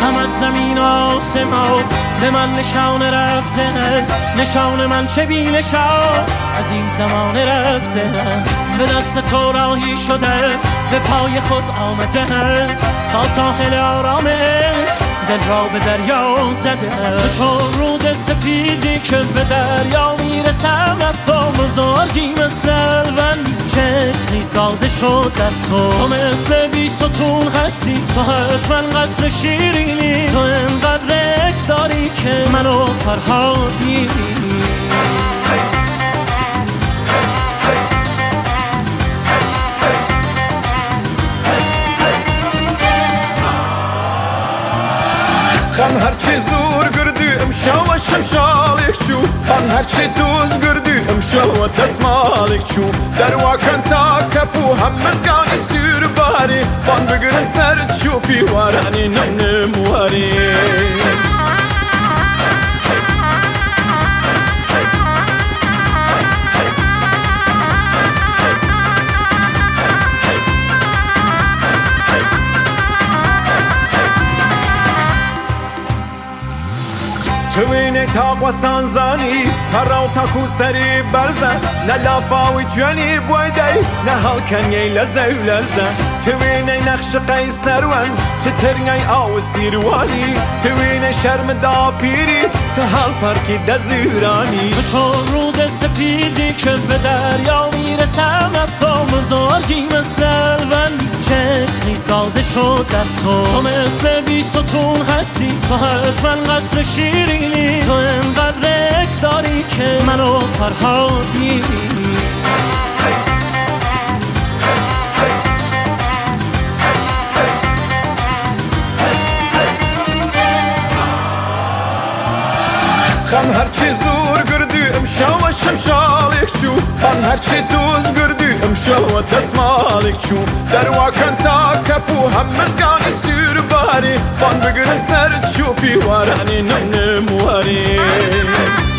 هم از زمین آسمان به من نشانه رفته است، نشان من چه بی نشان از این زمان رفته است. به دست تو راهی شده به پای خود آمده تا ساحل آرامش دل را به دریا زده. تو چون رود سپیدی که به دریا میرسم از تو بزرگی مثل الوندی چشمی ساده شد در تو. تو مثل بی ستون هستی، تو حتما قصر شیرینی، تو انقدر عشق داری که منو فرهاد میبینی. خم هرچی زور گردی امشو و شمشالک چو، من هرچی دوز گردی امشو و دستمالک چو. در واکن تا کپو هم مزگانی سیر باری، بان بگرن سر چوپی وارانی نمواری. توینه تاق و سانزانی هراو تاکو سری برزن، نه لافاوی توانی بویدی نه هالکنی لزه و لرزه. توینه نقش قیصر ون تترنی آو سیروانی، توینه شرم دا پیری تو حال پارکی دزیرانی. تو چون رود سپیدی که به دریا میرسم از تو بزرگی مثل الوندی چشمی ساده شد در تو. تو مثل بی ستون هستی، تو حتما قصر شیرینی، تو انقدر عشق داری که منو فرهاد میبینی. خم هرچی زور گردی امشو و شمشالک چو، من هرچی دوز گردی امشو و دستمالک چو. در واکن تا کپو هم مزگانی سیر باری، بان بگرن سر چوپی وارانی نمواری.